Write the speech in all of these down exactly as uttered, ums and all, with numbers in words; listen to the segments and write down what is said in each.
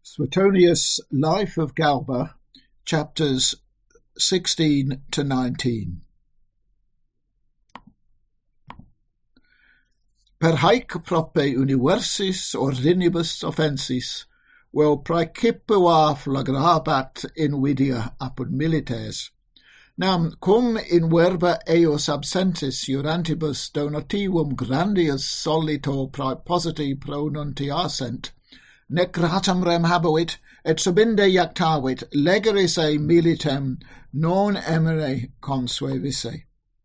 Suetonius' Life of Galba, chapters sixteen to nineteen. Per haec prope universis ordinibus offensis, vel praecipua flagrabat invidia apud milites, nam cum in verba eos absentis iurantibus donativum grandius solito praepositi pronuntiasent, nec gratam rem habuit, et subinde iactavit legeris e militem non emere consuevisse.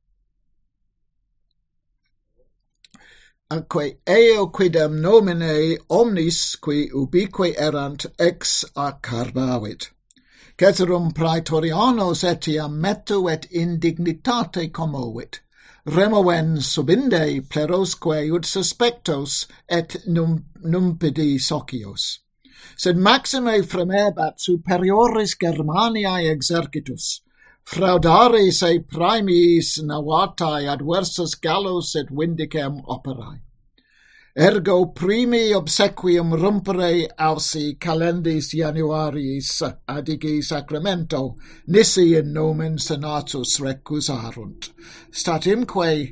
Atque eo quidem nomine omnis qui ubique erant ex accarbavit. Ceterum praetorianos etiam metu et indignitate commovit, removen subinde plerosque ut suspectos et num, numpidi socios. Sed maxime fremebat superioris Germaniae exercitus, fraudaris e praemiis navatae adversus Gallos et Vindicem operae. Ergo primi obsequium rumpere ausi calendis Januariis adigi sacramento nisi in nomen senatus recusarunt, statimque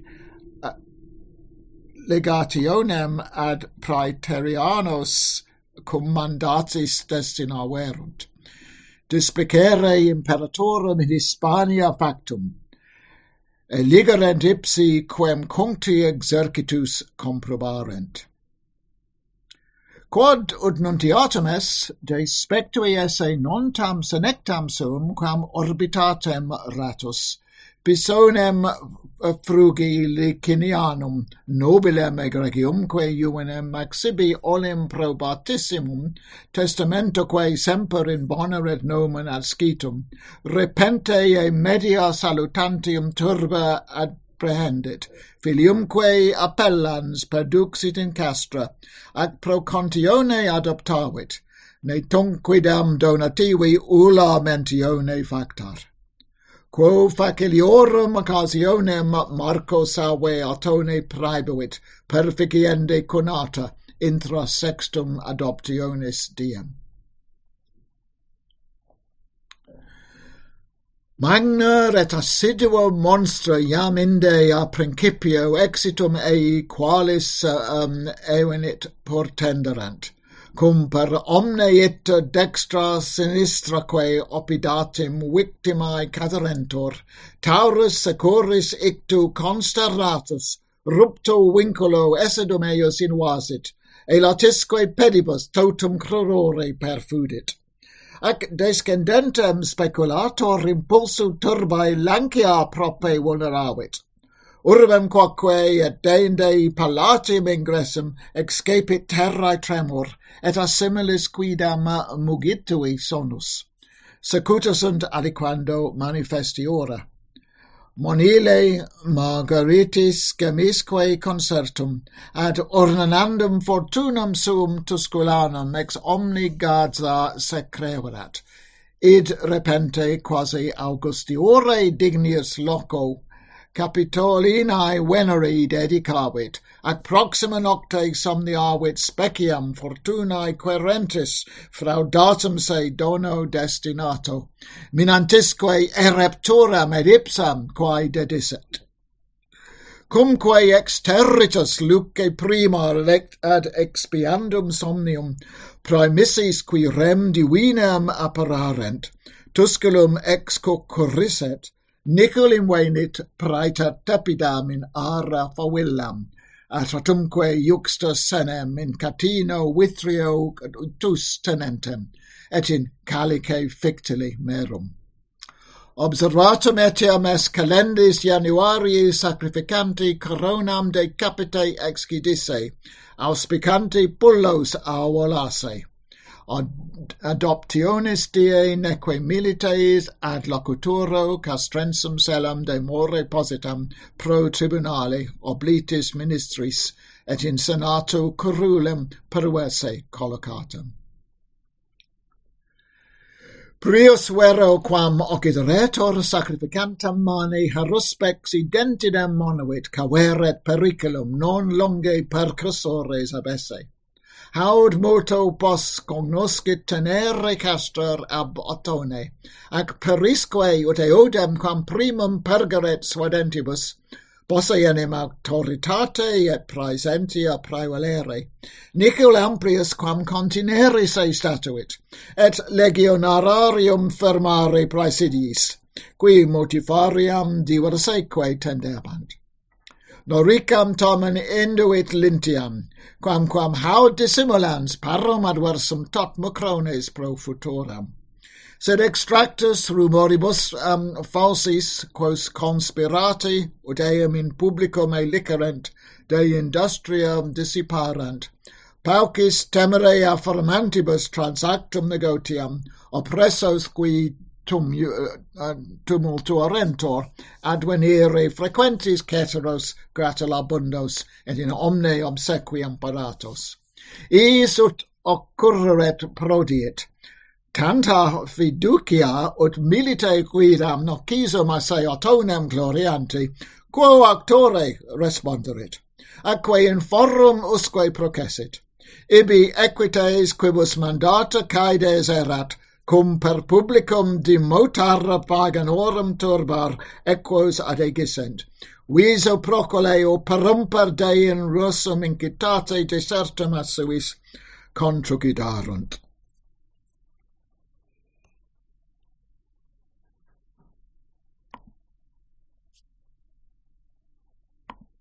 legationem ad praetorianos cum mandatis destinaverunt. Displicere imperatorum in Hispania factum, eligerent ipsi quem cuncti exercitus comprobarent. Quod ut nuntiatum es, de spectui esse non tam senectam sum quam orbitatem ratus, bisonem frugi licinianum nobilem egregiumque juvenem maxibi olim probatissimum testamentoque semper in boneret nomen adscitum, repente e media salutantium turba apprehendit, filiumque appellans perduxit in castra, ac pro contione adoptavit, ne tunquidam donativi ulla mentione factar. Quo faciliorum occasionem Marco Save Atone praebuit, perficiende conata intra sextum adoptionis diem. Magna et assiduo monstra iam inde a principio exitum ei qualis um, evenit portenderant, cum per omne ita dextra sinistraque opidatim victimae caderentur, taurus securis ictu consternatus, rupto vinculo esedum eius invasit, e latisque pedibus totum crurore perfudit. Ac descendentem speculator impulsu turbae lancia prope vulneravit. Urbem quoque et deinde palatim ingressum excapit terrae tremor, et assimilis quidam mugitui sonus. Secuta sunt aliquando manifestiora. Monile margaritis gemisque concertum, ad ornandum fortunam suum Tusculanum ex omni Gaza secreverat, id repente quasi Augustiore dignius loco Capitolinae veneri dedicavit, ac proxima nocte somniavit speciam fortunae querentis fraudatum se dono destinato, minantisque erepturam et ipsam quae dedisset. Cumque exterritus luce prima lect ad expiandum somnium, praemissis qui rem divinam appararent, Tusculum ex concurrisset, Nicolim venit praeter tepidam in ara favillam, atratumque juxta senem in catino vitrio tus tenentem, et in calice fictili merum. Observatum etiam es calendis Januarii sacrificanti coronam de capite excidisse, auspicanti pullos auvolasse. Ad adoptionis die neque milites ad locuturo castrensum selam de more positam pro tribunale oblitis ministris et in senato curulem perverse collocatum. Prius vero quam occideretur sacrificantam mane haruspex identidem monuit caveret periculum non longe percursores ab esse. haud multo pos cognoscit tenere castor ab Ottone, ac perisque ut eodem quam primum pergeret suadentibus, posse enim autoritate et praesentia praevalere, nicul amplius quam contineris ei statuit, et legionararium fermare praesidiis, qui motifariam diverseque tenderbant. Noricam tamen induit lintiam, quamquam haud dissimulans parum adversum tot mucrones pro futuram. Sed extractus rumoribus um, falsis, quos conspirati, ut eum in publicum e licerent, de industriam dissiparant, paucis temere affirmantibus transactum negotiam, oppressos qui tum, uh, tumultuarentor, advenire frequentis ceteros gratulabundos, et in omne obsequiam paratos. Iis ut occurret prodiit, tanta fiducia ut milite quidam noccisum assai Ottonem glorianti, quo actore responderit, atque in forum usque processit, ibi equites quibus mandata caedes erat, cum per publicum demotar paganorum turbar equos adegissent, viso procoleo perumper dein russum incitate desertum assuis contrucidarunt.